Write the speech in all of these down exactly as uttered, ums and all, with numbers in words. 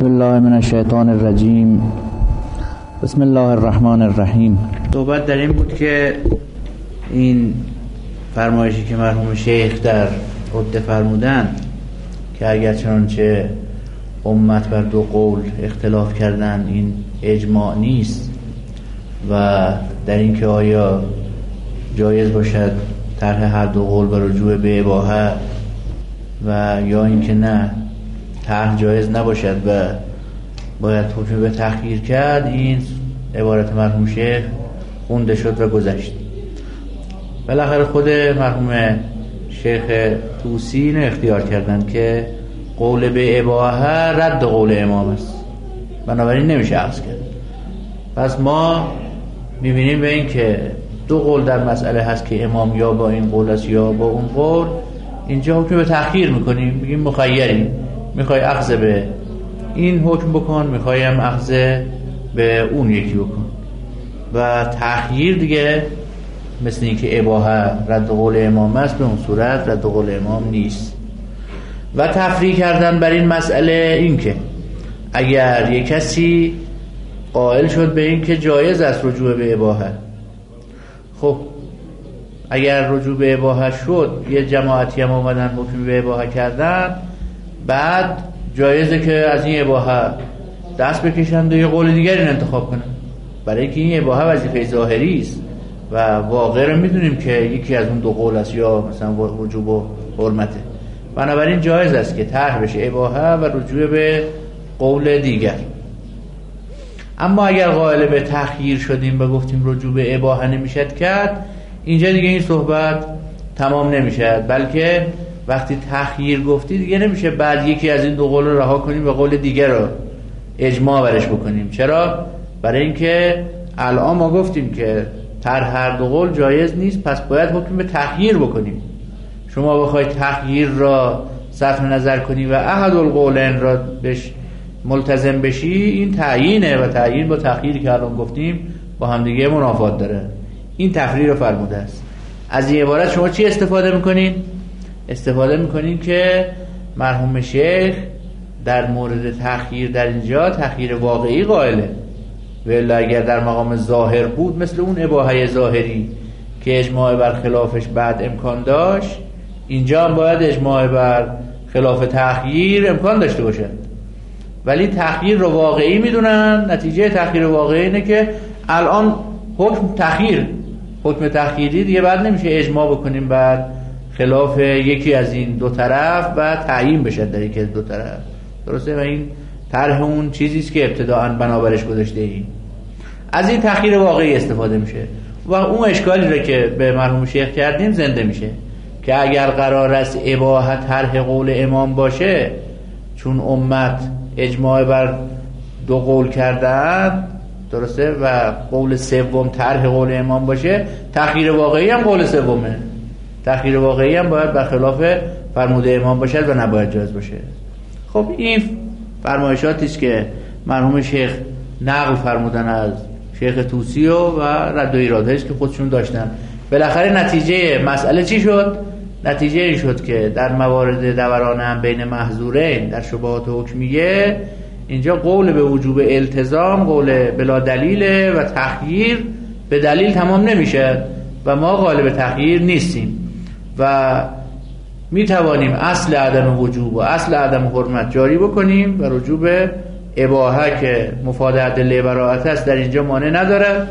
بسم الله من الشیطان الرجیم. بسم الله الرحمن الرحیم. صحبت در این بود که این فرمایشی که مرحوم شیخ در عده فرمودن که اگر چنانچه امت بر دو قول اختلاف کردن این اجماع نیست و در این که آیا جایز باشد طرح هر دو قول و رجوع به اباحه و یا اینکه نه طرح جایز نباشد و باید حکم به تخییر کرد. این عبارت مرحوم شیخ خونده شد و گذشت. بالاخره خود مرحوم شیخ طوسی اینو اختیار کردن که قول به اباحه رد قول امام است، بنابراین نمیشه اخذ کرد. پس ما میبینیم به این که دو قول در مسئله هست که امام یا با این قول است یا با اون قول. اینجا حکم به تخییر میکنیم، میگیم مخیری، میخوای اخذ به این حکم بکن، میخوای هم اخذ به اون یکی بکن. و تخییر دیگه مثل این که اباحه رد قول امام است، به اون صورت رد قول امام نیست. و تفریع کردن بر این مسئله این که اگر یک کسی قائل شد به این که جایز است رجوع به اباحه، خب اگر رجوع به اباحه شد یه جماعتی هم اومدن حکم به اباحه کردن، بعد جایزه که از این اباحه دست بکشند و یه قول دیگری انتخاب کنن، برای که این اباحه وظیفه ظاهری است و واقع رو میدونیم که یکی از اون دو قول است یا مثلا وجوب و حرمته. بنابراین جایز است که طرح بشه اباحه و رجوع به قول دیگر. اما اگر قائل به تخییر شدیم و گفتیم رجوع به اباحه نمیشد کرد، اینجا دیگه این صحبت تمام نمیشد، بلکه وقتی تخییر گفتی دیگه نمیشه بعد یکی از این دو قول رو رها کنیم و قول دیگر رو اجماع برش بکنیم. چرا؟ برای اینکه الان ما گفتیم که طرح هر دو قول جایز نیست، پس باید حکم به تخییر بکنیم. شما بخوای تخییر را صرف نظر کنی و احد القولین را بهش ملتزم بشی، این تعیینه و تعیین با تخییری که الان گفتیم با هم دیگه منافات داره. این تفریع رو فرموده است. از این عبارت شما چی استفاده میکنین؟ استفاده میکنین که مرحوم شیخ در مورد تخییر در اینجا تخییر واقعی قائله، ولی اگر در مقام ظاهر بود مثل اون اباحه ظاهری که اجماع بر خلافش بعد امکان داشت، اینجا هم باید اجماع بر خلاف تخییر امکان داشته باشد. ولی تخییر رو واقعی میدونن. نتیجه تخییر واقعی اینه که الان حکم تخییر حکم تخییری دیگه بعد نمیشه اجماع بکنیم بر خلاف یکی از این دو طرف و تعیین بشه در یکی از دو طرف. درسته؟ و این طرح اون چیزیست که ابتداءً بنابرش گذاشته ایم. از این تخییر واقعی استفاده میشه و اون اشکالی رو که به مرحوم شیخ کردیم زنده میشه که اگر قرار است اباحه طرح قول امام باشه، چون امت اجماع بر دو قول کردن، درسته، و قول سوم طرح قول امام باشه، تخییر واقعی هم قول سومه. تخییر واقعی هم باید برخلاف فرموده امام باشد و نباید جایز باشه. خب این فرمایشاتی است که مرحوم شیخ نقل فرمودن از شیخ طوسی و, و رد و ایرادهایی است که خودشون داشتن. بالاخره نتیجه مسئله چی شد؟ نتیجه این شد که در موارد دوران هم بین محظورین در شبهات حکمیه، اینجا قول به وجوب التزام قول بلا دلیله و تخییر به دلیل تمام نمیشه و ما قائل به تخییر نیستیم و می توانیم اصل عدم وجوب و اصل عدم حرمت جاری بکنیم و رجوع به اباحه که مفاد ادله براءت است در اینجا مانع نداره.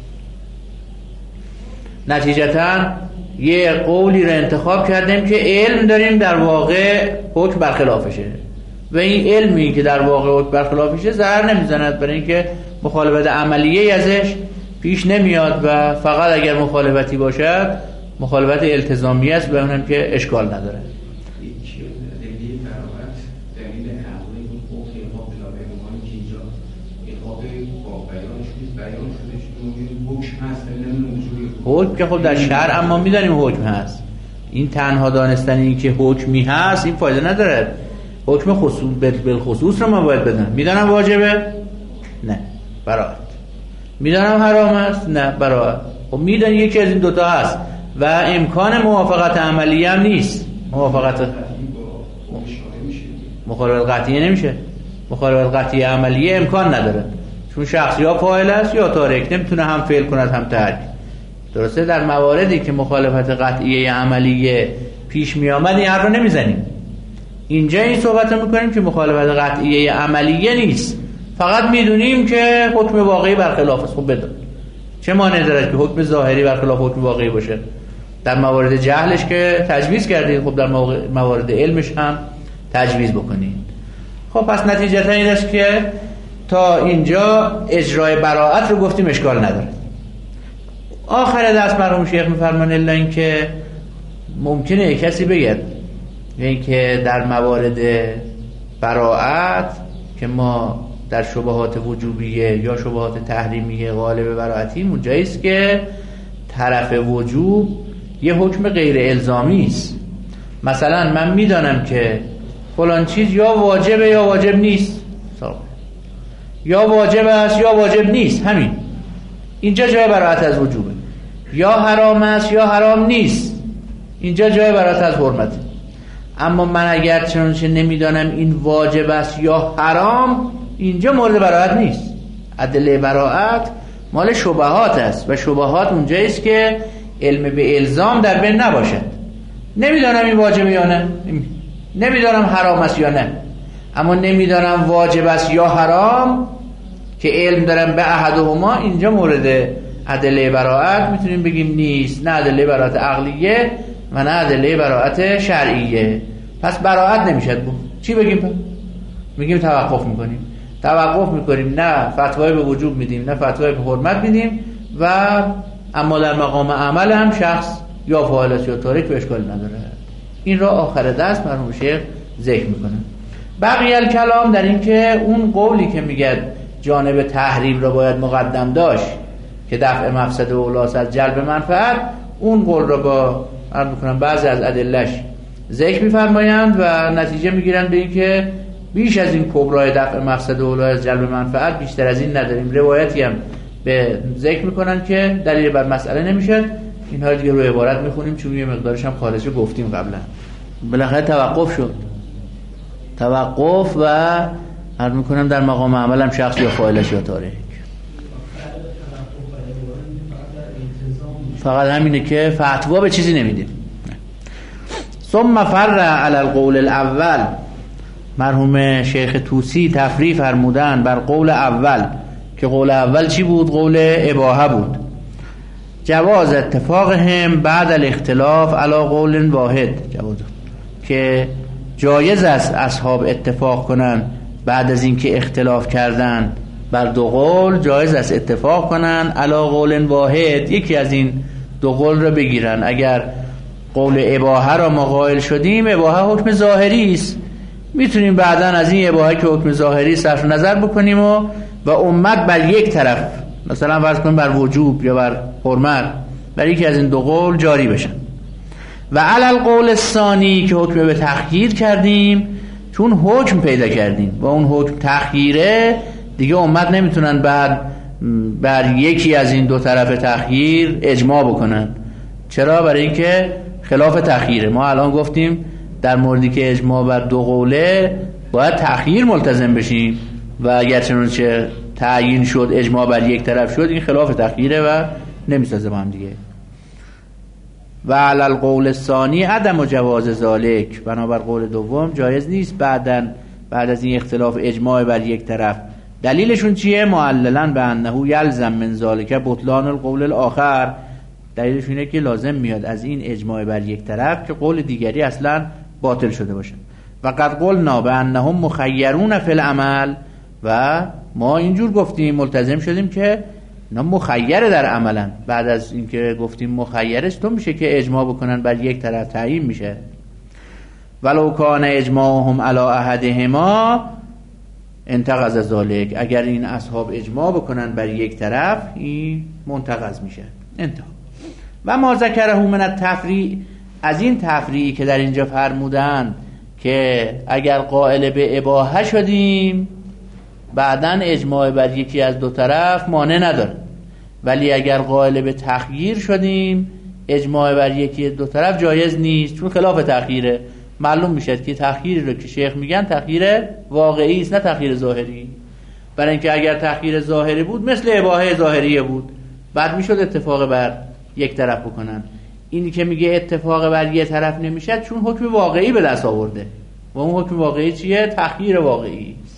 نتیجتاً یه قولی رو انتخاب کردیم که علم داریم در واقع حکم برخلافشه و این علمی که در واقع حکم برخلافشه ضرر نمیزند، برای اینکه مخالفت عملیه ازش پیش نمیاد و فقط اگر مخالفتی باشد مخالفت التزامی است و اونم که اشکال نداره. حکم که خب در شرع اما میدانیم حکم هست. این تنها دانستن این که حکمی هست این فایده نداره. حکم خصوص بالخصوص رو ما باید بدونم. میدانم واجبه؟ نه، براءت. میدانم حرام است؟ نه، براءت. خب میدانی یکی از این دوتا هست و امکان موافقت عملی هم نیست. موافقت مخالفت قطعی نمیشه. مخالفت قطعی عملیه امکان نداره، چون شخص یا فاعل است یا تارک، نمیتونه هم فعل کند هم ترک. درسته؟ در مواردی که مخالفت قطعی عملیه پیش می آمد این حرف رو نمیزنیم. اینجا این صحبت رو میکنیم که مخالفت قطعی عملیه نیست، فقط میدونیم که حکم واقعی برخلاف است. خب بدون چه مانع داره که حکم ظاهری برخلاف حکم واقعی باشه؟ در موارد جهلش که تجویز کردید، خب در موارد علمش هم تجویز بکنید. خب پس نتیجتا این است که تا اینجا اجرای براءت رو گفتیم اشکال نداره. آخر دست مرحوم شیخ میفرمان الا این که ممکنه کسی بگه این که در موارد براءت که ما در شبهات وجوبیه یا شبهات تحریمیه غالب براءتیم، اونجایی است که طرف وجوب یه حکم غیر الزامی است. مثلا من میدانم که فلان چیز یا واجبه یا واجب نیست، یا واجب است یا واجب نیست، همین اینجا جای براءت از وجوبه. یا حرام است یا حرام نیست، اینجا جای براءت از حرمته. اما من اگر چنانچه نمیدانم این واجب است یا حرام، اینجا مورد براءت نیست. ادله براءت مال شبهات است و شبهات اونجایی است که علم به الزام در بین نباشد. نمیدانم این واجب یا نه، نمیدانم حرام است یا نه، اما نمیدانم واجب است یا حرام که علم دارم به احدهما، اینجا مورد ادله براءت میتونیم بگیم نیست. نه ادله براءت عقلیه و نه ادله براءت شرعیه. پس براءت نمیشه بود. چی بگیم پس؟ میگیم توقف میکنیم. توقف میکنیم، نه فتوای به وجوب میدیم نه فتوای به حرمت میدیم. و اما در مقام عمل هم شخص یا فاعل است یا تارک و اشکال نداره. این را آخر دست مرحوم شیخ ذکر میکنه. بقیه الکلام در این که اون قولی که میگه جانب تحریم را باید مقدم داشت که دفع مفسده و اولاس از جلب منفعت، اون قول را با عرض میکنم بعضی از ادلش ذکر میفرمایند و نتیجه میگیرند به این که بیش از این کبرای دفع مفسده و اولاس از جلب منفعت بیشتر از این نداریم. روایتی هم به ذکر میکنن که دلیل بر مسئله نمیشه. اینها دیگه رو عبارت میخونیم چون یه مقدارش هم خالص رو گفتیم قبلا. بالاخره توقف شد، توقف و عرض میکنم در مقام عمل هم شخص یا فاعلش یا تارک. فقط همینه که فتوا به چیزی نمیدیم. ثم فر علی القول الاول، مرحوم شیخ طوسی تفریع فرمودن بر قول اول که قول اول چی بود؟ قول اباحه بود. جواز اتفاقهم بعد الاختلاف علی قول واحد، جواز که جایز است اصحاب اتفاق کنن بعد از اینکه اختلاف کردن بر دو قول، جایز است اتفاق کنن علی قول واحد، یکی از این دو قول رو بگیرن. اگر قول اباحه را ما قائل شدیم، اباحه حکم ظاهری است، میتونیم بعداً از این اباحه که حکم ظاهری صرف نظر بکنیم و و امت بر یک طرف، مثلا فرض کنیم بر وجوب یا بر حرمت، بر یکی از این دو قول جاری بشن. و علی القول الثانی که حکم به تخییر کردیم، چون حکم پیدا کردیم و اون حکم تخییره، دیگه امت نمیتونن بعد بر یکی از این دو طرف تخییر اجماع بکنن. چرا؟ برای اینکه خلاف تخییره. ما الان گفتیم در موردی که اجماع بر دو قوله باید تخییر ملتزم بشیم و اگر چنانچه تعیین شد اجماع بر یک طرف شد، این خلاف تخییره و نمیسازه با هم دیگه. و علی القول الثانی عدم جواز ذالک، بنابر قول دوم جایز نیست بعدن بعد از این اختلاف اجماع بر یک طرف. دلیلشون چیه؟ معللا به انه یلزم من ذالک بطلان القول الاخر، دلیلش اینه که لازم میاد از این اجماع بر یک طرف که قول دیگری اصلا باطل شده باشه. و قد قلنا به انهم مخیرون فی العمل، و ما اینجور گفتیم ملتزم شدیم که اینا مخیر در عملن. بعد از اینکه گفتیم مخیرش تو میشه که اجماع بکنن بر یک طرف تعیین میشه. ولو کان اجماعهم علی احدهما انتقض ذالک، اگر این اصحاب اجماع بکنن بر یک طرف این منتقض میشه. انتها. و ما ذکره من التفریع، از این تفریعی که در اینجا فرمودن که اگر قائل به اباحه شدیم بعدن اجماع بر یکی از دو طرف مانع نداره، ولی اگر قائل به تخییر شدیم اجماع بر یکی از دو طرف جایز نیست چون خلاف تخییره. معلوم میشه که تأخیری رو که شیخ میگن تأخیر واقعی است، نه تأخیر ظاهری. برای اینکه اگر تأخیر ظاهری بود مثل اباحه ظاهریه بود، بعد میشد اتفاق بر یک طرف بکنن. اینی که میگه اتفاق بر یک طرف نمیشه چون حکم واقعی به دست آورده و اون حکم واقعی چیه؟ تأخیر واقعی است.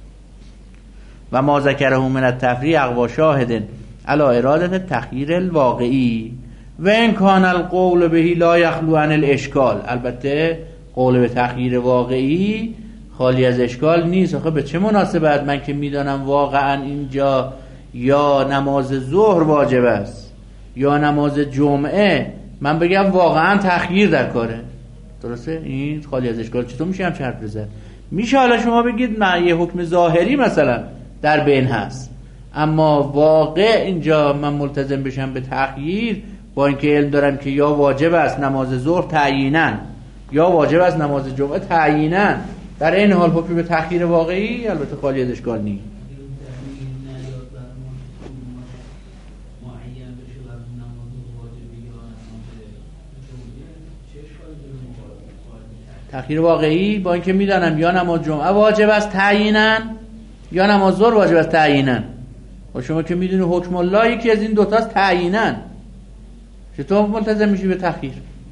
و ما ذکره من التفریع اقوا شاهد علی اراده تأخیر الواقعی و ان کان القول بهی لا یخلو عن الاشکال. البته قول به تأخیر واقعی خالی از اشکال نیست. آخه به چه مناسبت من که میدانم واقعا اینجا یا نماز ظهر واجب است یا نماز جمعه من بگم واقعا تأخیر در کاره؟ درسته؟ این خالی از اشکال. چطور میشه هم حرف بزنه؟ میشه حالا شما بگید من یه حکم ظاهری مثلا در بین هست، اما واقع اینجا من ملتزم بشم به تأخیر با اینکه علم دارم که یا واجب است نماز ظهر تعییناً یا واجب است نماز جمعه تعییناً، در این حال حکم به تأخیر واقعی البته خالی از اشکال نیست. تأخیر واقعی با اینکه میدانم یا نماز جمعه واجب است تعییناً یا نماز ظهر واجب است تعییناً، و شما که میدونی حکم الله یکی از این دوتاست تعییناً، چطور ملتزم میشی به تأخیر؟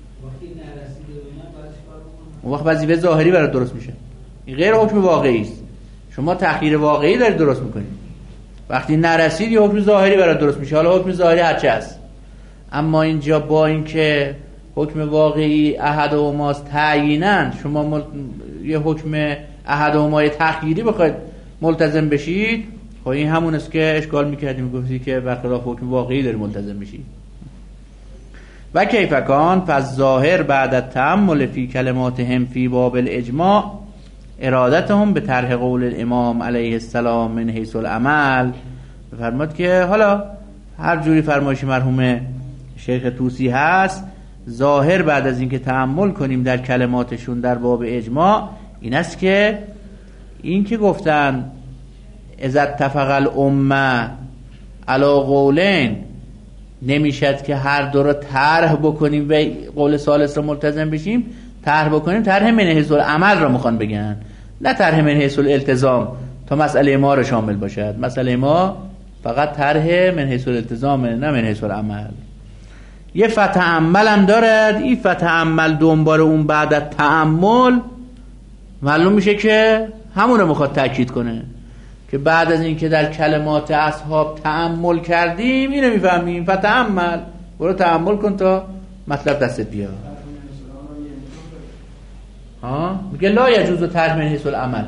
اون وقت وظیفه ظاهری برات درست میشه. این غیر حکم واقعی است. شما تأخیر واقعی دارید درست میکنید. وقتی نرسید یه حکم ظاهری برات درست میشه. حالا حکم ظاهری هرچی هست، اما اینجا با اینکه حکم واقعی احدهماست تعییناً، شما مل... یه حکم احدهما تأخیری بخواید ملتزم بشید، خب این همون است که اشکال میکردیم، گفتی که برخلاف حکم واقعی داری ملتزم بشید. و کیف کان فالظاهر بعد التأمل فی کلماتهم فی باب الاجماع ارادتهم به طرح قول الامام علیه السلام من حیث العمل. فرمود که حالا هر جوری فرمایش مرحوم شیخ طوسی هست، ظاهر بعد از اینکه تأمل کنیم در کلماتشون در باب اجماع این است که این که گفتن اذا اتفق الامه علی قولین، نمیشد که هر دو رو طرح بکنیم و قول ثالث رو ملتزم بشیم. طرح بکنیم طرح من حیث العمل رو میخوان بگن، نه طرح من حیث الالتزام تا مسئله ما رو شامل باشد. مسئله ما فقط طرح من حیث الالتزام، نه من حیث العمل. یه فتعمل هم دارد. این فتعمل دنبال اون بعد از تأمل معلوم میشه که همون رو میخواد تأکید کنه که بعد از اینکه در کلمات اصحاب تأمل کردیم اینو میفهمیم. فتعمل، برو تأمل کن تا مطلب دستت بیاد. ها میگه لا یجوز طرح من حیث العمل.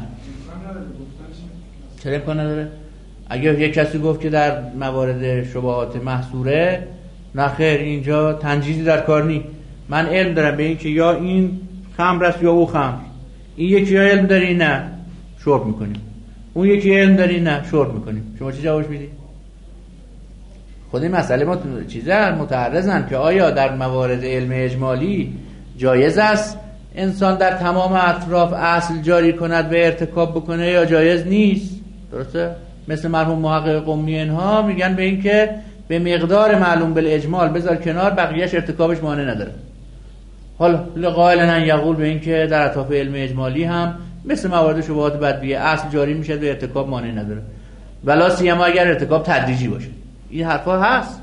چرا امکان نداره؟ اگه یک کسی گفت که در موارد شبهات محصوره، نه خیر اینجا تنجیزی در کار نی، من علم دارم به این که یا این خمر است یا او خمر، این یکی ها علم داری نه شرب میکنیم، اون یکی علم داری نه شرب میکنیم، شما چی جوابش میدی؟ خود این مسئله ما چیزه متعرضن که آیا در موارد علم اجمالی جایز است انسان در تمام اطراف اصل جاری کند و ارتکاب بکنه یا جایز نیست. درسته؟ مثل مرحوم محقق قمی اینها میگن به این که به مقدار معلوم بالاجمال بذار کنار، بقیهش ارتکابش مانع نداره. حالا لقائلن یقول به این که در اطراف علم اجمالی هم مثل موارد شبهات بدویه اصل جاری میشه و ارتکاب مانع نداره، ولا سیما اگر ارتکاب تدریجی باشه. این حرفا هست.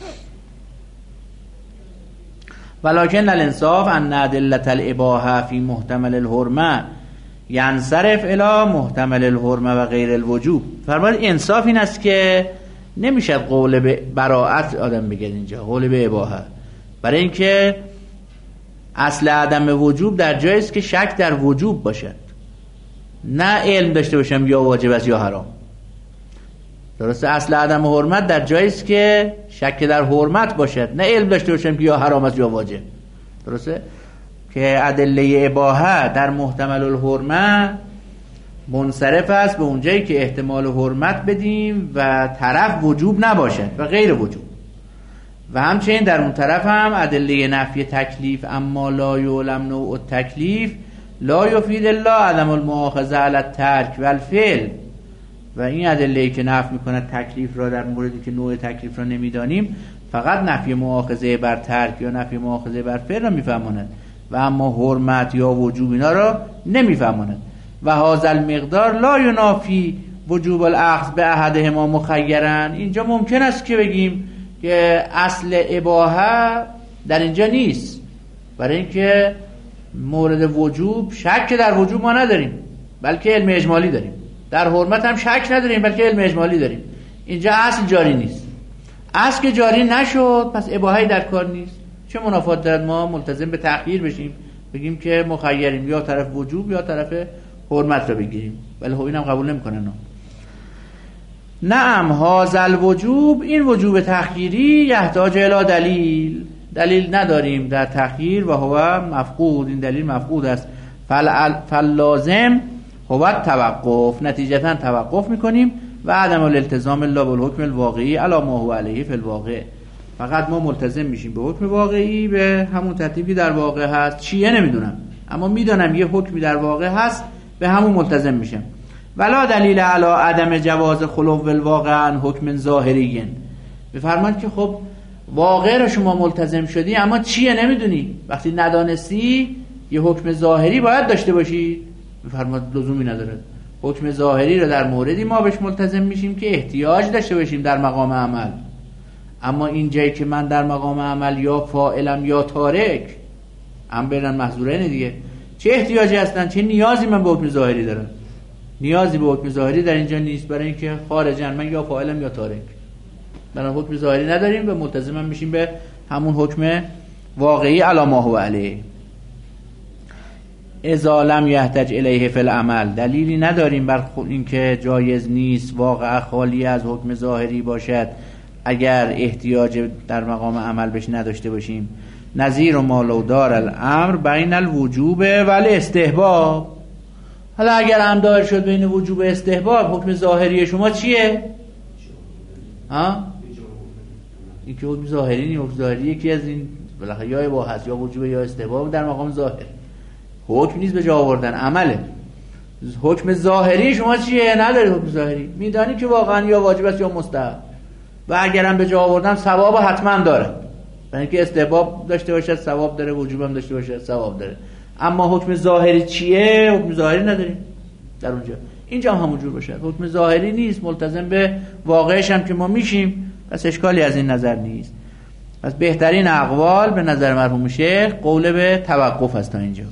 ولکن الانصاف ان ادله الاباحه فی محتمل الحرمه ینصرف الی محتمل الحرمه و غیر الوجوب. فرمود انصاف این است که نمیشه قول به براءت آدم بگه اینجا، قول به اباحه، برای اینکه اصل عدم وجوب در جایی است که شک در وجوب باشد، نه علم داشته باشم یا واجب است یا حرام. درسته؟ اصل عدم حرمت در جایی است که شک در حرمت باشد، نه علم داشته باشم که یا حرام است یا واجب. درسته؟ که ادله اباحه در محتمل الحرمه منصرف است به اونجایی که احتمال حرمت بدیم و طرف وجوب نباشد و غیر وجوب، و همچنین در اون طرف هم ادله نفی تکلیف اما لا یعلم نوع التکلیف لا یفید الا عدم المؤاخذه علی الترک و الفعل. و این ادله‌ای که نفی می‌کند تکلیف را در موردی که نوع تکلیف را نمی‌دانیم فقط نفی مؤاخذه بر ترک یا نفی مؤاخذه بر فعل را می‌فهماند، و اما حرمت یا وجوب اینا را نمیفهماند. و هذا المقدار لا ینافی وجوب الاخذ به احدهما مخیرا. اینجا ممکن است که بگیم که اصل اباحه در اینجا نیست، برای اینکه مورد وجوب شک در وجوب ما نداریم بلکه علم اجمالی داریم، در حرمت هم شک نداریم بلکه علم اجمالی داریم. اینجا اصل جاری نیست. اصل که جاری نشد پس اباحه در کار نیست. چه منافات دارد ما ملتزم به تأخیر بشیم، بگیم که مخیریم یا طرف وجوب یا طرف حرمت رو بگیریم؟ ولی خب اینم قبول نمی‌کنن. نعم هذا الوجوب، این وجوب تأخیری یحتاج الی دلیل، دلیل نداریم در تأخیر و هو مفقود، این دلیل مفقود است. فلازم هو التوقف، نتیجتا توقف میکنیم و عدم الالتزام الا بالحکم الواقعی علی ما هو علیه فی الواقع. فقط ما ملتزم میشیم به حکم واقعی، به همون ترتیبی در واقع هست. چیه نمیدونم، اما میدونم یه حکمی در واقع هست، به همون ملتزم میشم. ولا دلیل علی عدم جواز خلو الواقع عن حکم ظاهری. بفرمایید که خب واقع رو شما ملتزم شدی اما چیه نمیدونی، وقتی ندانستی یه حکم ظاهری باید داشته باشی. بفرمایید لزومی نداره. حکم ظاهری رو در موردی ما بهش ملتزم میشیم که احتیاج داشته باشیم در مقام عمل. اما این جایی که من در مقام عمل یا فاعلم یا تارک، هم برن محظورین دیگه، چه احتیاجی هستن، چه نیازی من به حکم ظاهری دارم؟ نیازی به حکم ظاهری در اینجا نیست، برای اینکه خارجن من یا فاعلم یا تارک. برای حکم ظاهری نداریم و ملتزم میشیم به همون حکم واقعی علی ما هو علیه. اذا لم یحتج الیه فی العمل، دلیلی نداریم بر اینکه جایز نیست واقع خالی از حکم ظاهری باشد اگر احتیاج در مقام عمل بهش نداشته باشیم. نظیر ما لو دار الامر بین الوجوب و الاستحباب. حالا اگر امر دار شد بین وجوب و استحباب، حکم ظاهری شما چیه؟ ها؟ این که حکم ظاهری نیست. حکم ظاهری یکی از این بالاخره یا با هست یا وجوب یا استحباب در مقام ظاهر. حکم نیست به جا آوردن، عمله. حکم ظاهری شما چیه؟ نداری حکم ظاهری، میدانی که واقعا یا واجب است یا مستحب، و اگرم به جا آوردن ثواب حتما داره، برای اینکه استحباب داشته باشد ثواب داره، وجوب هم داشته باشد ثواب داره. اما حکم ظاهری چیه؟ حکم ظاهری نداریم در اونجا. اینجا هم همونجور باشه، حکم ظاهری نیست، ملتزم به واقعش هم که ما میشیم، پس اشکالی از این نظر نیست. پس بهترین اقوال به نظر مرحوم شیخ قول به توقف است تا اینجا.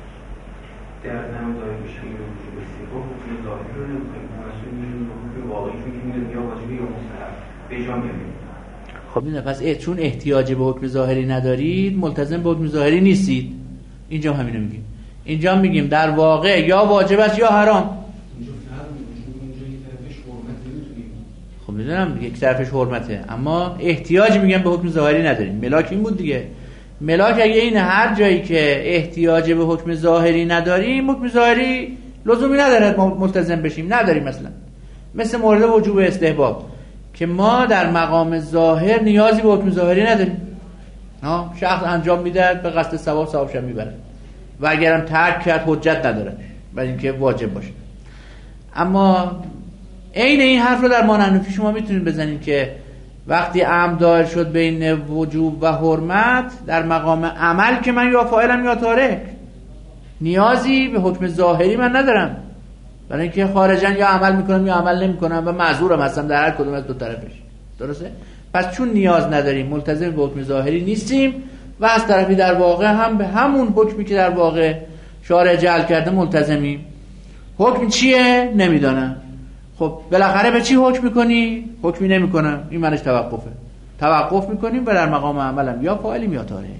در نمازهای میشه این وجوب استحباب حکم ظاهری رو نمی‌کنیم، مسئول می‌شیم حکم واقعی چون که می‌دونیم یا واجبی یا مستحب به جا می‌آوریم. خب این پس اه چون احتیاج به حکم ظاهری ندارید ملتزم به حکم ظاهری نیستید. اینجا هم اینو میگیم. اینجا میگیم در واقع یا واجب است یا حرام. اینجا فرق می‌کنه، اونجا یک طرفش حرمت نمی‌تونیم. خب میدونم یک طرفش حرمته، اما احتیاج میگم به حکم ظاهری نداریم. ملاک این بود دیگه. ملاک اگه این هر جایی که احتیاج به حکم ظاهری نداریم، حکم ظاهری لزومی نداره ملتزم بشیم، نداریم. مثلا مثل مورد وجوب استحباب که ما در مقام ظاهر نیازی به حکم ظاهری نداریم. ها شخص انجام میده به قصد ثواب، ثوابش میبره، و اگرم ترک کرد حجت نداره برای اینکه واجب باشه. اما عین این حرف رو در مانعنفی شما میتونید بزنید که وقتی امر دایر شد بین وجوب و حرمت در مقام عمل که من یا فاعلم یا تارک، نیازی به حکم ظاهری من ندارم، برای اینکه خارجن یا عمل میکنم یا عمل نمیکنم و معذورم هستم در هر کدوم از دو طرفش. درسته؟ پس چون نیاز نداریم ملتزم به حکم ظاهری نیستیم و از طرفی در واقع هم به همون حکمی که در واقع شارع جعل کرده ملتزمیم. حکم چیه؟ نمیدانم. خب بالاخره به چی حکم میکنی؟ حکمی نمیکنم، این معنیش توقفه. توقف میکنیم و در مقام عملم یا فاعلیم یا تارک.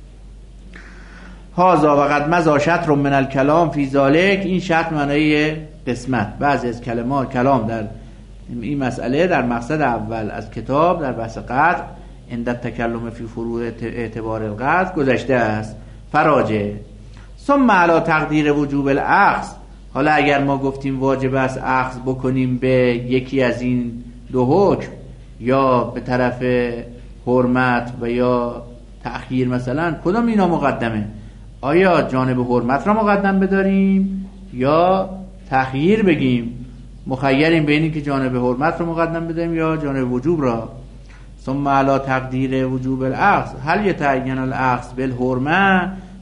هازا وقد مزا شطر من الکلام فی ذالک، این شطر معنی قسمت، بعضی از کلمات کلام در این مسئله در مقصد اول از کتاب در بحث قدر عند التکلم فی فروع اعتبار القدر گذشته است. فراجع ثم علی تقدیر وجوب الاخذ. حالا اگر ما گفتیم واجب است اخذ بکنیم به یکی از این دو حکم، یا به طرف حرمت و یا تأخیر، مثلا کدام اینا مقدمه؟ آیا جانب حرمت را مقدم بداریم یا تأخیر بگیم؟ مخیریم بین اینکه جانب حرمت را مقدم بداریم یا جانب وجوب را. ثم علی تقدیر وجوب الاخذ هل یتعین الاخذ بالحرمه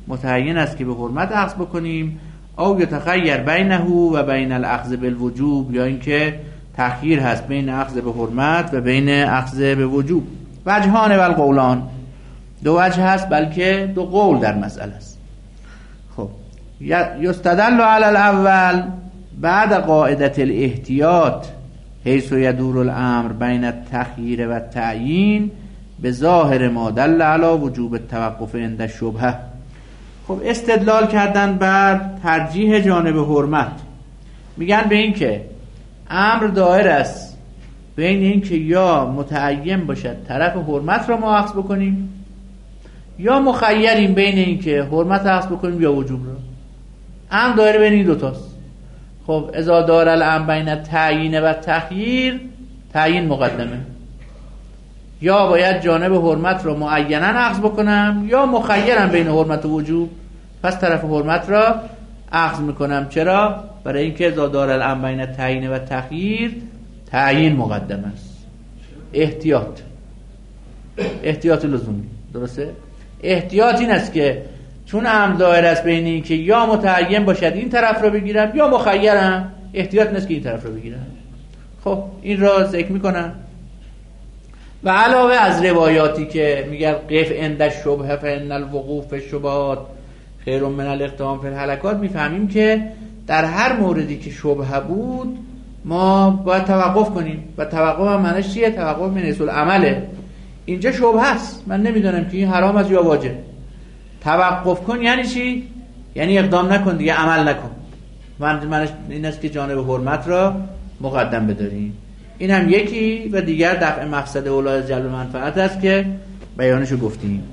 متعین است که به حرمت اخذ بکنیم، او یتخیر بینه و بین الاخذ بالوجوب، یا اینکه تخییر هست بین اخذ به حرمت و بین اخذ به وجوب. وجهان و القولان، دو وجه هست بلکه دو قول در مسئله است. خب یستدل علی الاول بعد قاعده الاحتیاط حیث یدور الامر بین التخییر و التعیین به ظاهر ما دل علی وجوب التوقف عند الشبهه. خب استدلال کردن بر ترجیح جانب حرمت، میگن به این که امر دایر است بین این که یا متعین باشد طرف حرمت را ما اخذ بکنیم، یا مخیریم بین این که حرمت اخذ بکنیم یا وجوب را. امر دایر بین این دوتاست. خب اذا دار الامر بین التعیین و تخییر، تعیین مقدمه، یا باید جانب حرمت را معینا اخذ بکنم یا مخیرم بین حرمت و وجوب، پس طرف حرمت را اخذ میکنم. چرا؟ برای اینکه اذا دار الامر بین التعیین و تخییر، تعیین مقدم است. احتیاط، احتیاط لزومی، درسته؟ احتیاط این است که چون امر دایر است بین این که یا متعین باشد این طرف را بگیرم یا مخیرم، احتیاط نیست که این طرف را بگیرم. خب این را ذکر میکنم. و علاوه از روایاتی که میگن قف عند الشبهه فان الوقوف فی الشبهات خیر من الاقدام فی الهلکات، میفهمیم که در هر موردی که شبهه بود ما باید توقف کنیم. و توقف هم معنیش چیه؟ توقف من حیث العمله. اینجا شبهه است، من نمیدونم که این حرام است یا واجب. توقف کن یعنی چی؟ یعنی اقدام نکن دیگه، عمل نکن. معنیش این است که جانب حرمت را مقدم بداریم. این هم یکی. و دیگر دفع مفسده اولی از جلب منفعت است که بیانشو گفتیم.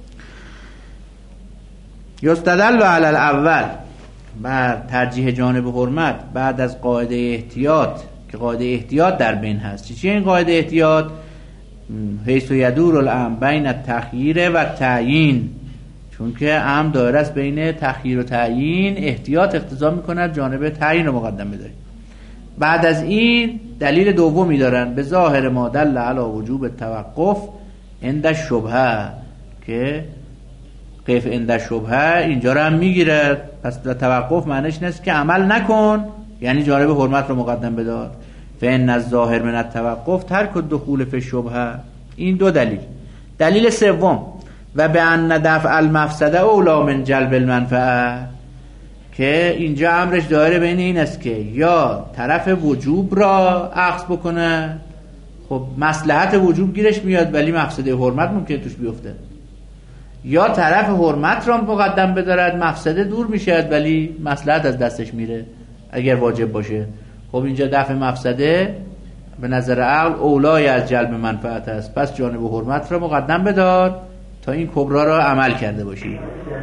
یستدل علی الاول بر ترجیح جانب حرمت بعد از قاعده احتیاط، که قاعده احتیاط در بین هست. چی چی این قاعده احتیاط؟ حیث یدور الامر بین التخییر و تعیین، چون که امر دایر است بین تخییر و تعیین، احتیاط اقتضا میکند جانب تعیین رو مقدم بداریم. بعد از این دلیل دومی دارن، به ظاهر ما دل علی وجوب التوقف عند الشبهه، که قف عند الشبهه اینجا رو هم میگیره. پس توقف معنیش نیست که عمل نکن، یعنی جانب حرمت رو مقدم بدار. فان الظاهر من التوقف ترک الدخول فی الشبهه. این دو دلیل. دلیل سوم و به ان دفع المفسده اولی من جلب المنفعه، که اینجا امرش دایر بین این است که یا طرف وجوب را اخذ بکنه، خب مصلحت وجوب گیرش میاد ولی مفسده حرمت ممکنه توش بیفته، یا طرف حرمت را مقدم بدارد، مفسده دور میشه ولی مصلحت از دستش میره اگر واجب باشه. خب اینجا دفع مفسده به نظر عقل اولای از جلب منفعت است، پس جانب حرمت را مقدم بدار تا این کبرا را عمل کرده باشی.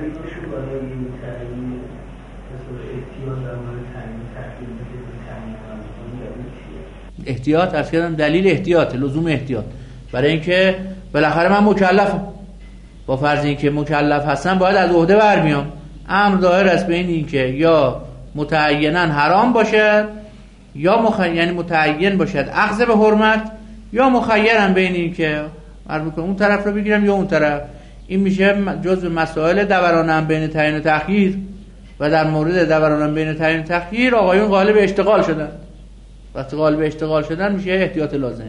احتیاط از کردم دلیل احتیاط، لزوم احتیاط، برای اینکه بالاخره من مکلفم، با فرض اینکه مکلف هستم باید از عهده برمیام. امر دایر است بین اینکه یا متعینا حرام باشد یا مخ... یعنی متعین باشد اخذ به حرمت، یا مخیرم بین اینکه عرض میکنم اون طرف رو بگیرم یا اون طرف. این میشه جزء مسائل دورانم بین تعیین و تخییر. و در مورد دورانم بین تعیین و تخییر آقایون غالب اشتغال شدن. وقتی غالب اشتغال شدن میشه احتیاط لازم.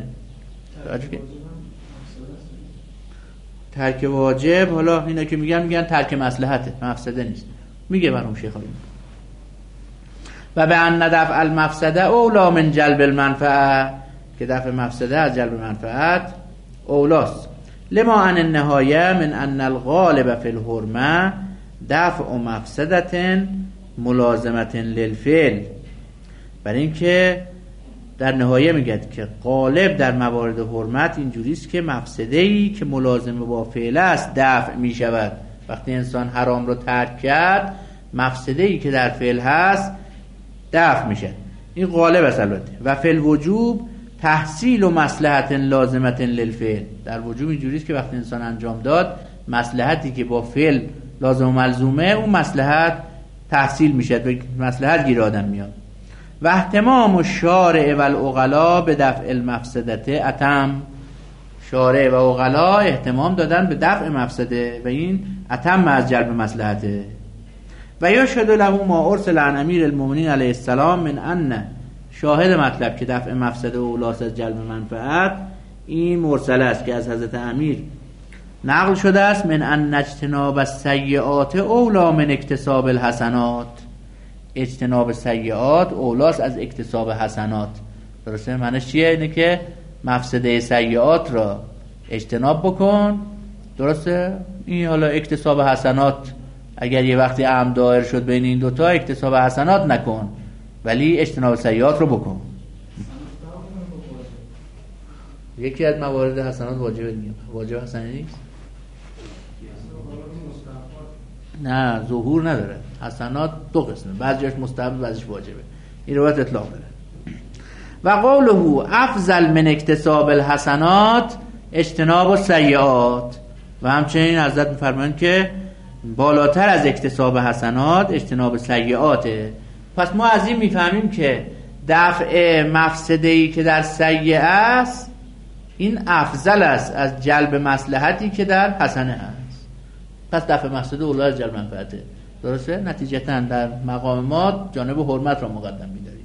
ترک واجب، حالا اینا که میگن میگن ترک مصلحته، مفسده نیست. میگه برام شیخ علی و به ان دفع المفسده اولا من جلب المنفعه، که دفع مفسده از جلب منفعت اولاست. لما ان النهایه من ان الغالب فی الحرمه دفع مفسده ملازمه للفعل. برای اینکه در نهایه میگه که غالب در موارد حرمت اینجوریست که مفسده‌ای که ملازمه با فعل است دفع میشود. وقتی انسان حرام رو ترک کرد، مفسده‌ای که در فعل هست دفع میشه. این غالب است البته. و فی الوجوب تحصیل و مصلحت لازمه للفعل. در وجوب اینجوریست که وقتی انسان انجام داد، مصلحتی که با فعل لازم و ملزومه، اون مصلحت تحصیل میشه، به مصلحت گیر آدم میاد. و اهتمام الشارع و العقلاء به دفع المفسدته اتم. شارع و عقلا اهتمام دادن به دفع مفسده و این اتم از جلب مصلحته. و یشهد له ما ارسل عن امیر المؤمنین علیه السلام من ان، شاهد مطلب که دفع مفسده و اولاس از جلب منفعت این مرسله است که از حضرت امیر نقل شده است، من ان اجتناب السیئات اولا من اکتساب الحسنات. اجتناب سیئات اولاس از اکتساب حسنات. درسته؟ معنیش چیه؟ اینه که مفسده سیئات را اجتناب بکن. درسته؟ این حالا اکتساب حسنات اگر یه وقتی عمد دایر شد بین این دوتا، اکتساب حسنات نکن ولی اجتناب سیئات رو بکن. یکی از موارد حسنات واجبه دیگه. واجب حسنه نیست؟ نه، ظهور نداره. حسنات دو قسمه، بعضیش مستحب بعضیش واجبه. این روایت اطلاق داره. و قوله افضل من اکتساب الحسنات اجتناب السیئات. و همچنین حضرت می‌فرمایند که بالاتر از اکتساب حسنات اجتناب سیئاته. پس ما از این میفهمیم که دفع مفسده‌ای که در سیئه است این افضل است از جلب مصلحتی که در حسنه است. پس دفع مفسده اولى از جلب منفعته. درسته؟ نتیجتاً در مقام ما جانب حرمت را مقدم می‌داریم.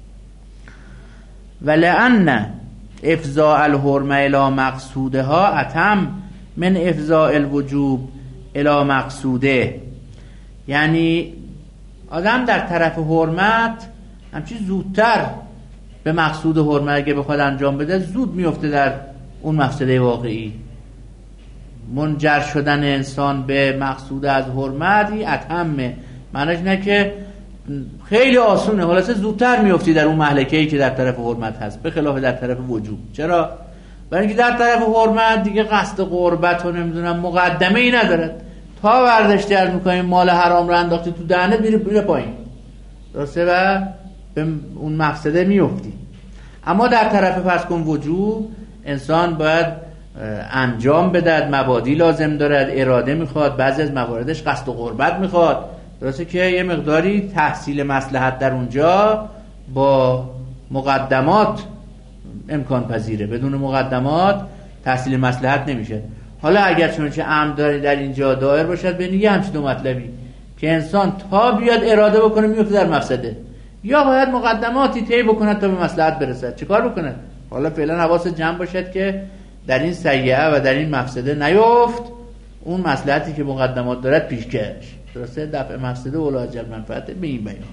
ولأن افضاء الحرمه الی مقصودها اتم من افضاء الوجوب الی مقصوده. یعنی آدم در طرف حرمت همچی زودتر به مقصود حرمت اگه بخواد انجام بده زود میفته در اون مفسده واقعی. منجر شدن انسان به مقصود از حرمت این اتمه. معنیش نه که خیلی آسونه، خلاصه زودتر میفتی در اون مهلکه‌ای که در طرف حرمت هست به خلاف در طرف وجوب. چرا؟ برای اینکه در طرف حرمت دیگه قصد قربت و نمیدونم مقدمه ای ندارد. تا وردشتی از میکنیم مال حرام رو انداختی تو دهنت میره میره پایین. درسته؟ و به اون مفسده میفتی. اما در طرف فرض کن وجوب انسان باید انجام بدهد، مبادی لازم دارد، اراده میخواد، بعضی از مواردش قصد و قربت میخواد. درسته که یه مقداری تحصیل مصلحت در اونجا با مقدمات امکان پذیره. بدون مقدمات تحصیل مصلحت نمیشه. حالا اگر چونچه عمد داری در اینجا دایر باشد بین یه همچین دو مطلبی که انسان تا بیاد اراده بکنه میفته در مفسده، یا باید مقدماتی طی بکند تا به مصلحت برسد. چه کار بکنه؟ حالا فعلا حواس جمع باشد که در این سیئه و در این مفسده نیفت، اون مصلحتی که مقدمات دارد پیشکش. درسته؟ دفع مفسده اولی جلب منفعت به این بیان.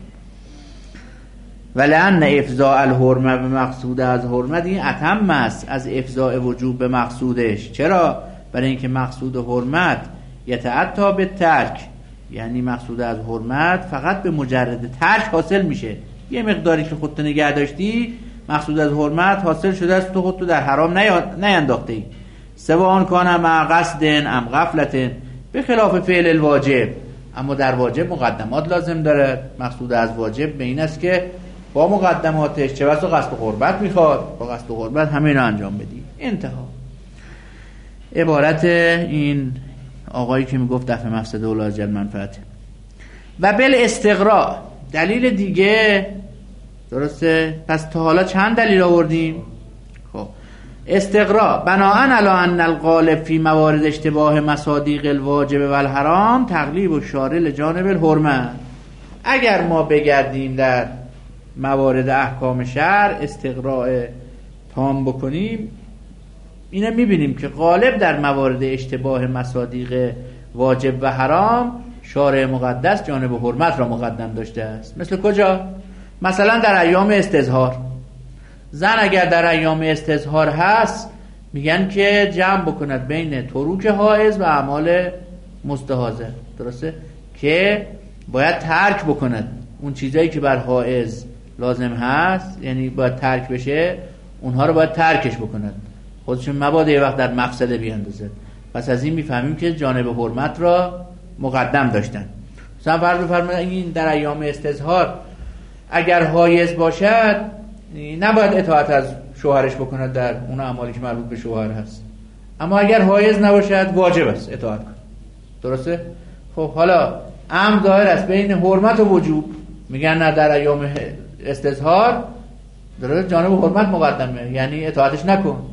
ولأن افضاء الحرمه به مقصود از حرمت این اتم است از افضاء وجوب به مقصودش. چرا؟ برای اینکه مقصود حرمت یتعطی به ترک، یعنی مقصود از حرمت فقط به مجرد ترک حاصل میشه. یه مقداری که خودت نگه داشتی مقصود از حرمت حاصل شده است، تو خودتو در حرام نینداخته ای. سواء کان مع قصد ام غفلت، به خلاف فعل الواجب. اما در واجب مقدمات لازم داره. مقصود از واجب به این است که با مقدماتش چه بسا قصد و قربت میخواد، با قصد و قربت همین رو انجام بدی. انتها عبارت این آقایی که میگفت دفع مفسده اولی از جلب منفعت. و بل استقراء، دلیل دیگه. درسته؟ پس تا حالا چند دلیل آوردیم؟ خب استقراء بناءً علی ان الغالب فی موارد اشتباه مصادیق الواجب و الحرام تقلیب الشارع لجانب الحرمه. اگر ما بگردیم در موارد احکام شرع استقراء تام بکنیم، اینه میبینیم که غالب در موارد اشتباه مصادیق واجب و حرام شارع مقدس جانب حرمت را مقدم داشته است. مثل کجا؟ مثلا در ایام استظهار. زن اگر در ایام استظهار هست میگن که جمع بکند بین تروک حائض و اعمال مستحاضه. درسته؟ که باید ترک بکند اون چیزایی که بر حائض لازم هست، یعنی باید ترک بشه، اونها رو باید ترکش بکند، خودشون مبادا یه وقت در مفسده بیاندازه. پس از این میفهمیم که جانب حرمت را مقدم داشتن. مثلا فرض بفرمایید این در ایام استظهار اگر حایض باشد نباید اطاعت از شوهرش بکند در اون اعمالی که مربوط به شوهر هست، اما اگر حایض نباشد واجب است اطاعت کن. درسته؟ خب حالا امر ظاهر است بین حرمت و وجوب. میگن نه در ایام استظهار درسته جانب حرمت مقدمه، یعنی اطاعتش نکن.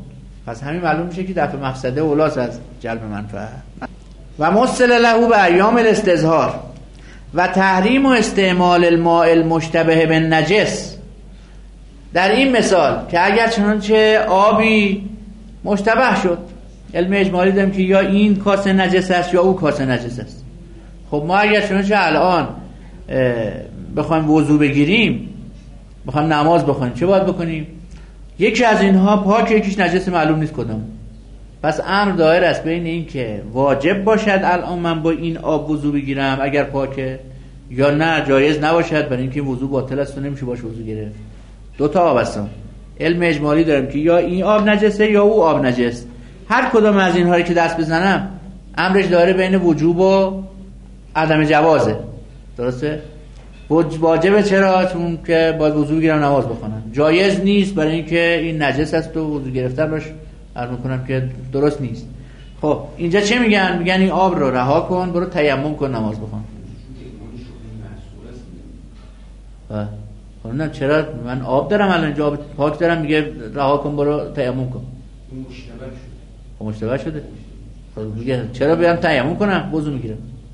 پس همین معلوم میشه که دفع مفسده اولاس از جلب منفعه. و مصل له به ایام الاستظهار و تحریم و استعمال الماء المشتبه بالنجس. در این مثال که اگر چنانچه آبی مشتبه شد، علم اجمالی داریم که یا این کاسه نجس است یا او کاسه نجس است. خب ما اگر چنانچه الان بخوایم وضو بگیریم، بخوایم نماز بخونیم، چه باید بکنیم؟ یکی از اینها پاک، یکیش نجس، معلوم نیست کدام. پس امر دایر است بین این که واجب باشد الان من با این آب وضو بگیرم اگر پاکه، یا نه جایز نباشد برای اینکه وضو باطل است و نمیشه باش وضو گرفت. دو تا آب هستن. علم اجمالی داریم که یا این آب نجسه یا او آب نجس. هر کدام از اینها رو که دست بزنم امرش داره بین وجوب و عدم جوازه. درسته؟ واجبه. چرا؟ چون که باید وضو بگیرم نماز بخونم. جایز نیست برای اینکه این نجس است و وضو گرفتن روش عرض میکنم که درست نیست. خب اینجا چه میگن؟ میگن این آب رو رها کن، برو تیمم کن نماز بخون. خب نه چرا من آب دارم الان اینجا آب پاک دارم، میگه رها کن برو تیمم کن. خب مشتبه شده. خب میگه چرا بیام تیمم کنم وضو میگیرم.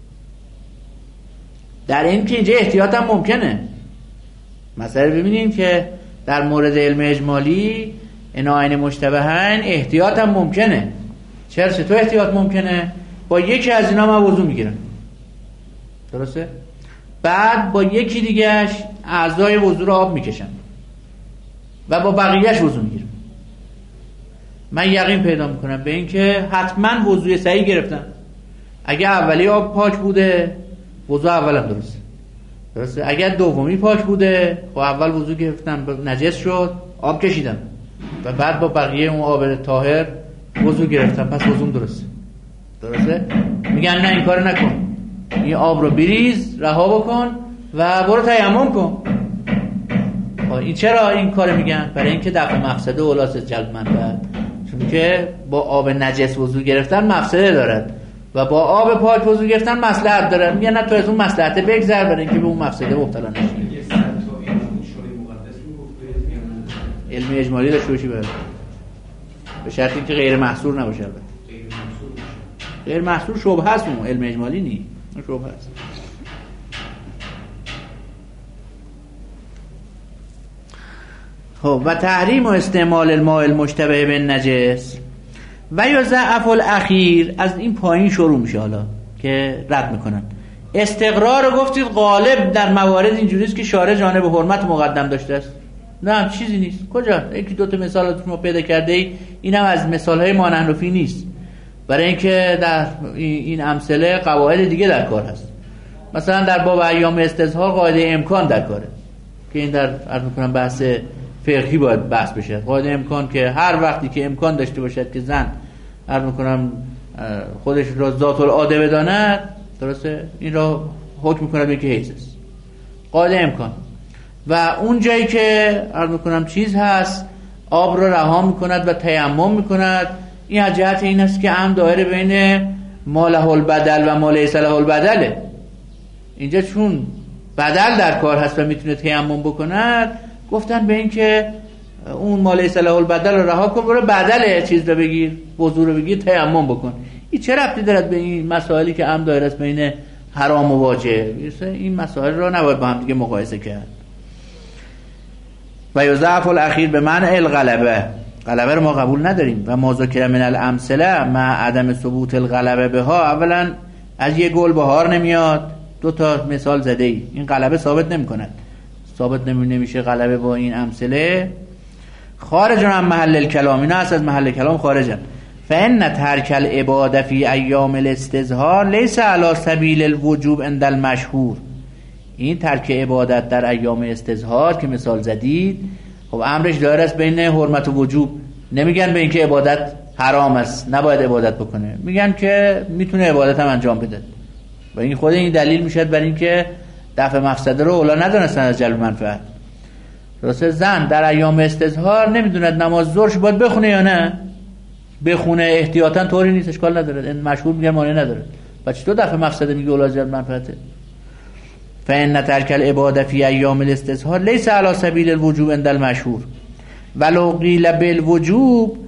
در این که اینجا احتیاط هم ممکنه. مثلا ببینیم که در مورد علم اجمالی ایناین مشتبهن احتیاط هم ممکنه. چرا؟ چطور احتیاط ممکنه؟ با یکی از اینا من وضو میگیرم، درسته؟ بعد با یکی دیگهش اعضای وضو رو آب میکشم و با بقیهش وضو میگیرم. من یقین پیدا میکنم به این که حتما وضوی صحیح گرفتم. اگه اولی آب پاک بوده وضو اولم درسته، درسته؟ اگر دومی پاک بوده خب اول وضو گرفتم نجس شد آب کشیدم و بعد با بقیه اون آب طاهر وضو گرفتم، پس وضوم درسته. درسته؟ میگن نه این کارو نکن، این آب رو بریز رها بکن و برو تیمم کن. این چرا این کارو میگن؟ برای اینکه دفع مفسده اولاس جلب منفعه. چون که با آب نجس وضو گرفتن مفسده دارد و با آب پاک وضو گرفتن مصلحت داره. میگن نه تو از اون مصلحت بگذر برای اینکه به اون مفسده مبتلا نشی. علم اجمالی داشته باشی برای به شرطی که غیر محصور نباشه. البته غیر محصور شبهه است، اون علم اجمالی نیست، اون شبهه است. خب و تحریم و استعمال الماء المشتبه بالنجس و یضعف الاخیر. از این پایین شروع میشه حالا که رد میکنن. استقرار رو گفتید غالب در موارد اینجوریه که شارع جانب حرمت مقدم داشته است. نه چیزی نیست. کجا؟ یکی دو تا مثال ما پیدا کرده ای، اینم از مثالهای مانحنفی نیست، برای اینکه در این امثله قواعد دیگه در کار هست. مثلا در باب ایام استظهار قاعده امکان در کاره که این در عرض میکنم بحث فقهی باید بحث بشه. قاعده امکان که هر وقتی که امکان داشته باشد که زن عرض میکنم خودش را ذات العاده بداند، درسته، این را حکم میکنه به که حیض است. قاعده امکان. و اون جایی که عرض میکنم چیز هست آب را رها میکند و تیمم میکند، این از جهت این است که هم دایره بین ما له البدل و ما لیس له البدل. اینجا چون بدل در کار هست و میتونه تیمم بکند، گفتن به این که اون ما لیس له البدل رو رها کن، برو بدل چیز رو بگیر، وضو رو بگیر، تیمم بکن. این چه ربطی دارد به این مسائلی که هم دایره است بین حرام و واجب؟ این مسائل رو نباید با هم دیگه مقایسه کرد. و یضعف الاخیر به معنی الغلبه. غلبه رو ما قبول نداریم. و ما ذکر من الامثله مع عدم ثبوت الغلبه بها. اولا از یه گل بهار نمیاد، دو تا مثال زده ای، این غلبه ثابت نمی کند. ثابت نمی نمیشه غلبه با این امثله. خارجن عن محل الکلام، اینا از محل کلام خارجن. فان ترک العباده فی ایام الاستظهار لیس علی سبیل الوجوب عند المشهور. این ترک عبادت در ایام استظهار که مثال زدید، خب امرش داره است بین حرمت و وجوب. نمیگن به اینکه عبادت حرام است نباید عبادت بکنه، میگن که میتونه عبادت هم انجام بده. و این خود این دلیل میشد برای اینکه دفع مفسده رو اولا ندونستن از جلب منفعت. درسته زن در ایام استظهار نمیدوند نماز ظهرش باید بخونه یا نه، بخونه احتیاطاً طوری نیست، اشکال نداره، این مشهور میگن مانع نداره. بچه تو دفع مفسده میگه اولا جلب منفعته. فإن ترک العباده فی ایام الاستظهار لیس علی سبیل الوجوب عند المشهور ولو قیل بالوجوب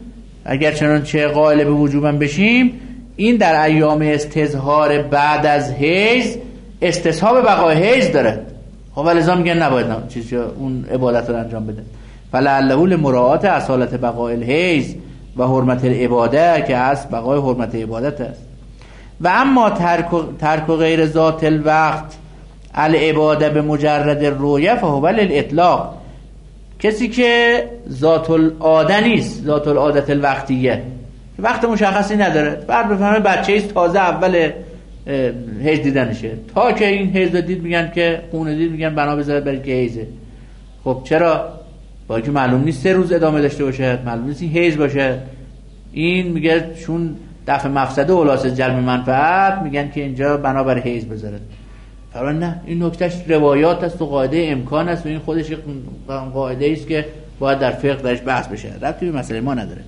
اگر چنانچه قائل به وجوبم بشیم، این در ایام استظهار بعد از حیض استصحاب بقای حیض داره. خب ولذا میگن نباید نه چیزی اون عبادت رو انجام بده. فلعله لمراعات اصالت بقای الحیض و حرمت العباده، که از بقای حرمت عبادت است. و اما ترک ترک غیر ذات الوقت العباده به مجرد رویه فهو الاطلاق. کسی که ذات العاده نیست، ذات العادت الوقتیه، وقت مشخصی نداره، فرض بفهمه بچه ایست تازه اول حیض دیدنشه، تا که این حیض دید میگن که خون دید میگن بنا بذارد برای که حیضه. خب چرا؟ با اینکه معلوم نیست سه روز ادامه داشته باشه، معلوم نیست این حیض باشه. این میگه چون دفع مفسده و خلاص جلب منفعت، میگن که اینجا بنا بر حیض بذارد. فرا نه، این نکتهش روایات است و قاعده امکان است و این خودش قاعده است که باید در فقه درش بحث بشه، ربطی به مسئله ما نداره.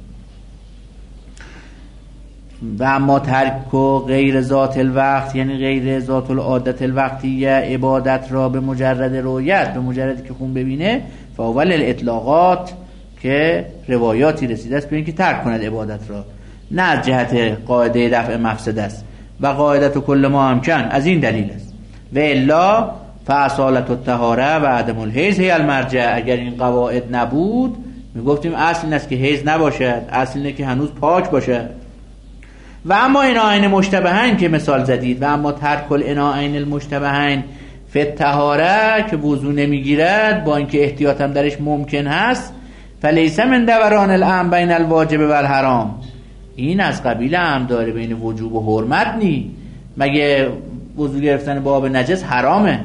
و اما ترک و غیر ذات الوقت، یعنی غیر ذات العادت الوقتیه، عبادت را به مجرد رویت، به مجردی که خون ببینه، فاول الاطلاقات، که روایاتی رسیده است به اینکه ترک کند عبادت را، نه از جهت قاعده دفع مفسده است. و قاعدت کل ما امکن، از این دلیل است. و الا فاصالت الطهاره و عدم الحیض هی المرجع. اگر این قواعد نبود میگفتیم اصل این است که حیض نباشد، اصل اینه که هنوز پاک باشد. و اما اناعین مشتبهین که مثال زدید، و اما ترک الاناعین المشتبهین فی الطهاره، که وضو نمیگیرد با اینکه احتیاط هم درش ممکن هست، فلیس من دوران الامر بین الواجب و الحرام. این از قبیل امر داره بین وجوب و حرمت نی. مگه وضو گرفتن با آب نجس حرامه؟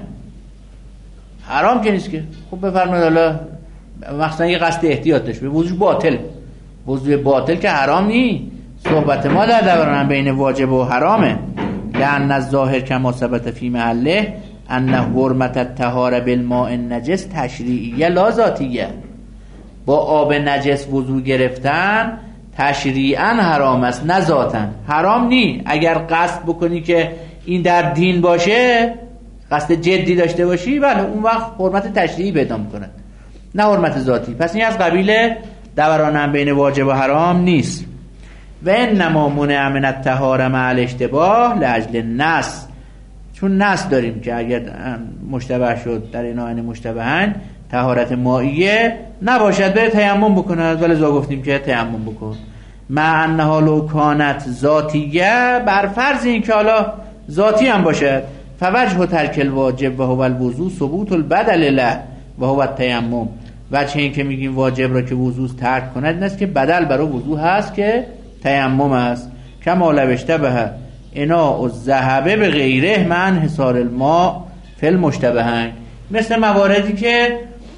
حرام که نیست که. خب بفرمایید حالا مثلا یه قصد احتیاط داشت، وضو باطل، وضو باطل که حرام نی. صحبت ما در دوران بین واجب و حرامه. لأن الظاهر کما ثبت فی محله ان حرمت الطهاره بالماء النجس تشریعیه لا ذاتیه. با آب نجس وضو گرفتن تشریعاً حرام است، نه ذاتاً. حرام نی اگر قصد بکنی که این در دین باشه، قصد جدی داشته باشی، بله اون وقت حرمت تشریعی پیدا می‌کند، نه حرمت ذاتی. پس این از قبیل دوران بین واجب و حرام نیست. و انما منع من الطهاره مع الاشتباه لاجل النص، چون نص داریم که اگر مشتبه شد در ایناین مشتبهن طهارت مائیه نباشد بره تیمم بکنه، ولی زا گفتیم که تیمم بکن. مع انها لو کانت ذاتیه، بر فرض این که حالا ذاتی هم باشد، فوجه ترک الواجب و هو الوضو ثبوت البدل له و هو التیمم. وجه این که میگیم واجب را که وضو ترک کند این است که بدل برای وضو هست که تیمم است. کما لو اشتبه اناء الذهب به غیره من حصار الماء فی المشتبهین، مثل مواردی که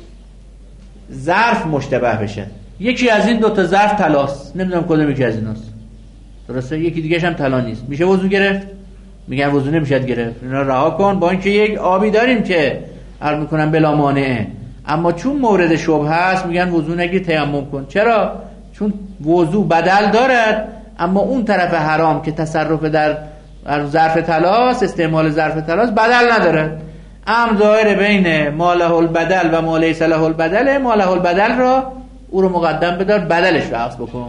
ظرف مشتبه بشه. یکی از این دوتا ظرف طلاست، نمیدونم کدوم یکی از ایناست، درسته؟ یکی دیگه‌ش هم طلا نیست، میشه وضو گرفت؟ میگن وضو نمیشه گرفت، اینا رها کن. با اینکه یک آبی داریم که عرض میکنم بلا مانعه، اما چون مورد شبهه است میگن وضو نگیر تیمم کن. چرا؟ چون وضو بدل دارد، اما اون طرف حرام که تصرف در ظرف طلاست، استعمال ظرف طلاست، بدل نداره. امر ظاهر بین ما له البدل و ما لیس له البدل، ما له البدل را او رو مقدم بدار، بدلش رو عکس بکن.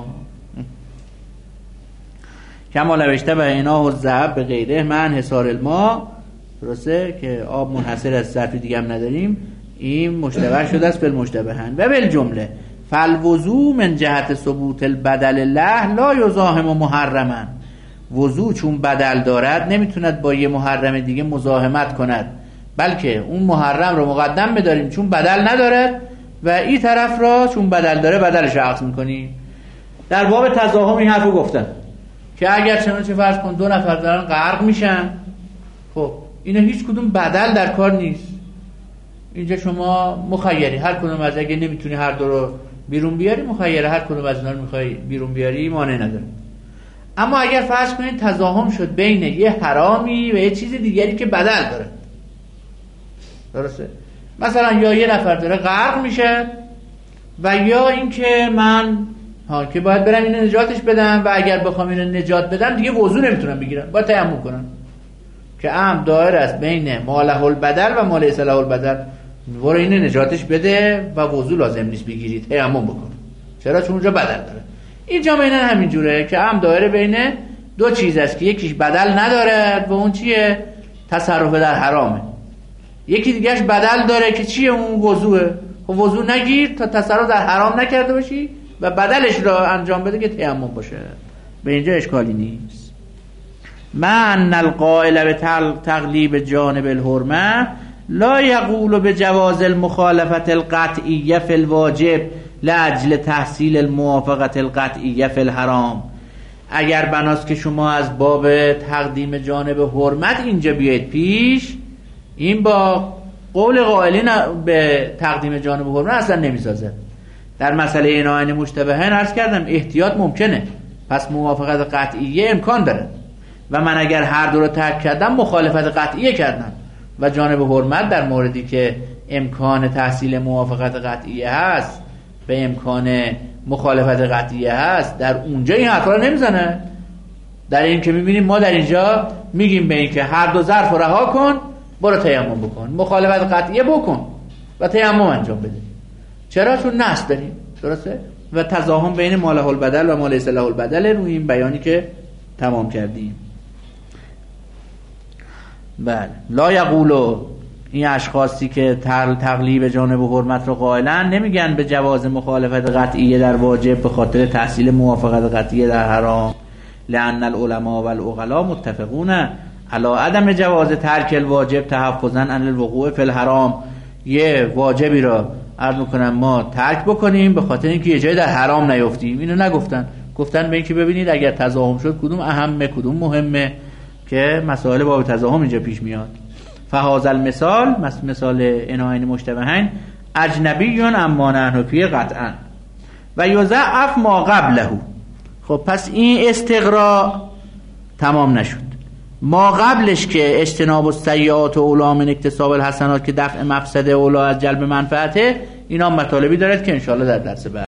کما لو اشتبه اناء الذهب به غیره من حصار الماء، درسته که آب منحصر از ظرف دیگه هم نداریم، این مشتبه شده است به مشتبهن. و بالجمله فالوضو من جهت ثبوت البدل له لا یزاحم محرما. وضو چون بدل دارد نمیتوند با یه محرم دیگه مزاحمت کند، بلکه اون محرم رو مقدم بداریم چون بدل ندارد، و این طرف را چون بدل داره بدلش رو عکس میکنیم. در باب تزاحم این حرفو گفتن که اگر چنانچه فرض کن دو نفر دارن غرق میشن، خب اینا هیچ کدوم بدل در کار نیست. اینجا شما مخیری، هر کدوم از اگه نمیتونی هر دو رو بیرون بیاری، مخیره هر کدوم از اینا رو میخوای بیرون بیاری، مانع نداره. اما اگر فرض کنید تزاحم شد بین یه حرامی و یه چیز دیگری که بدل داره، درسته؟ مثلا یا یه نفر داره غرق میشه و یا اینکه من ها که باید برم اینو نجاتش بدم و اگر بخوام اینو نجات بدم دیگه وضو نمیتونم بگیرم، باید تیمم کنم، که ام دایر است بین ما له البدل و ما لیس له البدل. برو اینو نجاتش بده و وضو لازم نیست بگیرید، تیمم بکن. چرا؟ چون اونجا بدل داره. این جا بینن همین جوره که هم دایره بین دو چیز است که یکیش بدل نداره و اون چیه؟ تصرف در حرامه. یکی دیگهش بدل داره که چیه؟ اون وضوعه. خب وضوع نگیر تا تصرف در حرام نکرده باشی و بدلش را انجام بده که تیمم باشه. به اینجا اشکالی نیست. من القائل به تغلیب جانب الحرمه لا یقول به جواز المخالفت القطعیه فی الواجب لاجل تحصیل الموافقت القطعیه فی الحرام. اگر بناست که شما از باب تقدیم جانب حرمت اینجا بیاید پیش، این با قول قائلین به تقدیم جانب حرمت اصلا نمیسازه. در مسئله ایناین مشتبهین عرض کردم احتیاط ممکنه، پس موافقت قطعیه امکان داره و من اگر هر دو رو ترک کردم مخالفت قطعیه کردم و جانب حرمت در موردی که امکان تحصیل موافقت قطعیه هست به امکان مخالفت قطعیه هست، در اونجا این حرفا رو نمیزنه. در این که میبینیم ما در اینجا میگیم به این که هر دو ظرف رو رها کن، برو تیمم بکن، مخالفت قطعیه بکن و تیمم انجام بده. چرا؟ چون نص داریم، درسته؟ و تضاهم بین ما له البدل و ما لیس له البدل روی این بیانی که تمام کردیم. بله، لا یقولو، این اشخاصی که تقلیب جانب حرمت رو قائلن نمیگن به جواز مخالفت قطعیه در واجب به خاطر تحصیل موافقت قطعیه در حرام، لأن العلماء والعقلاء متفقون علی عدم جواز ترک الواجب تحفظا عن الوقوع فی الحرام. یه واجبی را عرض میکنم ما ترک بکنیم به خاطر اینکه یه جای در حرام نیفتیم. اینو نگفتن، گفتن به اینکه ببینید اگر تضاهم شد کدوم اهمه کدوم مهمه، که مسائل باب تضاهم اینجا پیش میاد. فهذا المثال، مثال ایناین مشتبهین، اجنبی اما نحن فیه قطعا و یضعف ما قبله. خب پس این استقراء تمام نشد. ما قبلش که اجتناب السیئات و اولا من اکتساب الحسنات که دفع مفسده اولا از جلب منفعته، اینا مطالبی دارد که انشاءالله در درس بعد